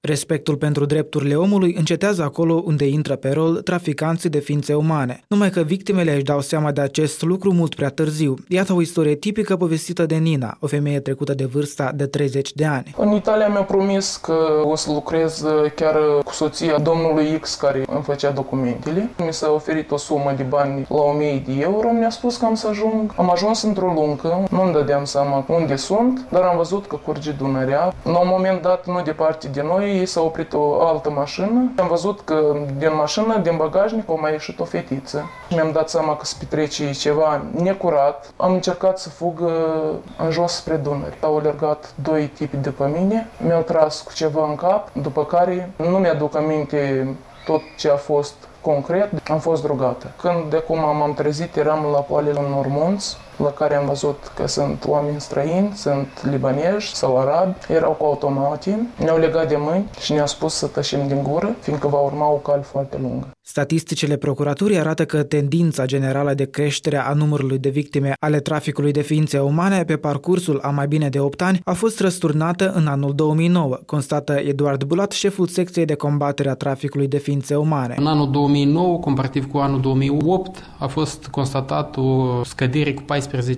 Respectul pentru drepturile omului încetează acolo unde intră pe rol traficanții de ființe umane, numai că victimele își dau seama de acest lucru mult prea târziu. Iată o istorie tipică povestită de Nina, o femeie trecută de vârsta de 30 de ani. În Italia mi-a promis că o să lucrez chiar cu soția domnului X care îmi făcea documentele. Mi s-a oferit o sumă de bani la 1000 de euro, mi-a spus că am să ajung. Am ajuns într-o luncă, nu-mi dădeam seama unde sunt, dar am văzut că curge Dunărea. La un moment dat, nu departe de noi, s-a oprit o altă mașină. Am văzut că din mașină, din bagajnic, a mai ieșit o fetiță. Mi-am dat seama că se petrece ceva necurat. Am încercat să fug în jos spre Dunăre. Au alergat doi tipi după mine, mi-au tras cu ceva în cap, după care nu mi-aduc aminte tot ce a fost concret. Am fost drogată. Când de acum m-am trezit, eram la poalele unor munți, la care am văzut că sunt oameni străini, sunt libanezi sau arabi, erau cu automate, ne-au legat de mâini și ne-au spus să tășim din gură, fiindcă va urma o cale foarte lungă. Statisticile procuraturii arată că tendința generală de creștere a numărului de victime ale traficului de ființe umane pe parcursul a mai bine de 8 ani a fost răsturnată în anul 2009, constată Eduard Bulat, șeful secției de combatere a traficului de ființe umane. În anul 2009, comparativ cu anul 2008, a fost constatat o scădere cu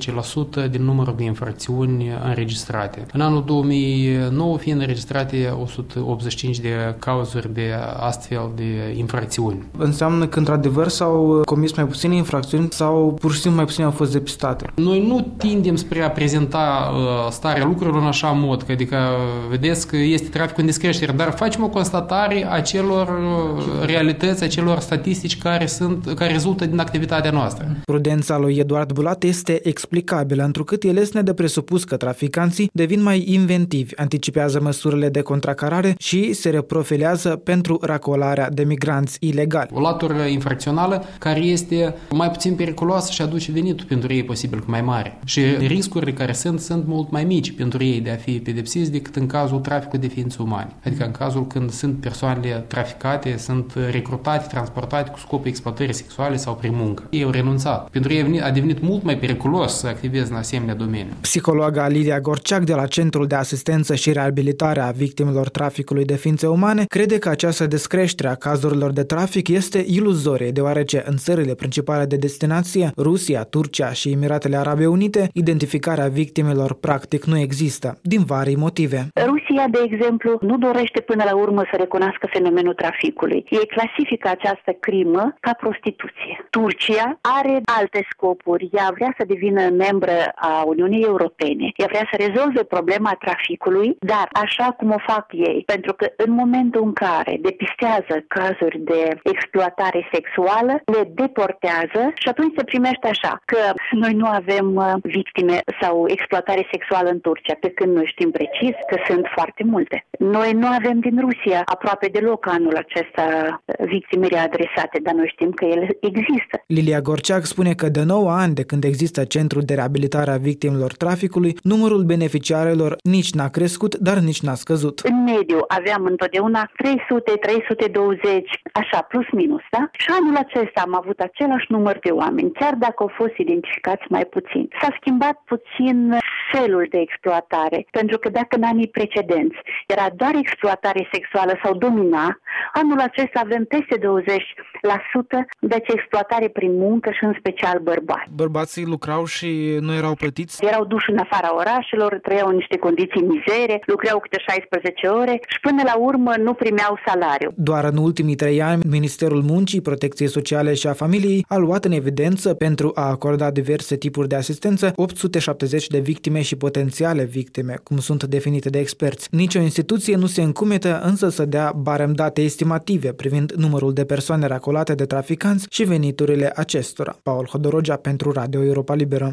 14% din numărul de infracțiuni înregistrate. În anul 2009 fiind înregistrate 185 de cazuri de astfel de infracțiuni. Înseamnă că într-adevăr s-au comis mai puține infracțiuni sau pur și simplu mai puține au fost depistate? Noi nu tindem spre a prezenta starea lucrurilor în așa mod, adică vedeți că este trafic în descreștere, dar facem o constatare a celor realități, a celor statistici care rezultă din activitatea noastră. Prudența lui Eduard Bulat este explicabilă, întrucât el este de presupus că traficanții devin mai inventivi, anticipează măsurile de contracarare și se reprofilează pentru racolarea de migranți ilegali. O latură infracțională care este mai puțin periculoasă și aduce venitul pentru ei posibil că mai mare. Și riscurile care sunt mult mai mici pentru ei de a fi pedepsiți decât în cazul traficului de ființe umane. Adică în cazul când sunt persoanele traficate, sunt recrutate, transportate cu scopul exploatării sexuale sau prin muncă. Ei au renunțat. Pentru ei a devenit mult mai periculos să activeze în asemenea domeniu. Psihologa Lilia Gorceac de la Centrul de Asistență și Reabilitare a Victimelor Traficului de Ființe Umane crede că această descreștere a cazurilor de trafic este iluzorie, deoarece în țările principale de destinație, Rusia, Turcia și Emiratele Arabe Unite, identificarea victimelor practic nu există, din vari motive. Rusia, de exemplu, nu dorește până la urmă să recunoască fenomenul traficului. Ei clasifică această crimă ca prostituție. Turcia are alte scopuri. Ea vrea să devină membră a Uniunii Europene. Ea vrea să rezolve problema traficului, dar așa cum o fac ei, pentru că în momentul în care depistează cazuri de exploatare sexuală, le deportează și atunci se primește așa, că noi nu avem victime sau exploatare sexuală în Turcia, pe când noi știm precis că sunt foarte multe. Noi nu avem din Rusia aproape deloc anul acesta victime readresate, dar noi știm că ele există. Lilia Gorceac spune că de 9 ani de când există Centrul de Reabilitare a Victimelor Traficului, numărul beneficiarilor nici n-a crescut, dar nici n-a scăzut. În mediu aveam întotdeauna 300, 320, așa, plus minus, da? Și anul acesta am avut același număr de oameni, chiar dacă au fost identificați mai puțin. S-a schimbat puțin felul de exploatare, pentru că dacă în anii precedenți era doar exploatare sexuală sau domina, anul acesta avem peste 20%, deci exploatare prin muncă și în special bărbați. Bărbații lucrau și nu erau plătiți? Erau duși în afara orașelor, trăiau în niște condiții mizere, lucrau câte 16 ore și până la urmă nu primeau salariu. Doar în ultimii 3 ani, Ministerul Muncii, Protecției Sociale și a Familiei a luat în evidență, pentru a acorda diverse tipuri de asistență, 870 de victime și potențiale victime, cum sunt definite de experți. Nici o instituție nu se încumetă însă să dea barem date estimative privind numărul de persoane racolate de traficanți și veniturile acestora. Paul Hodorogea pentru Radio Europa Liberă.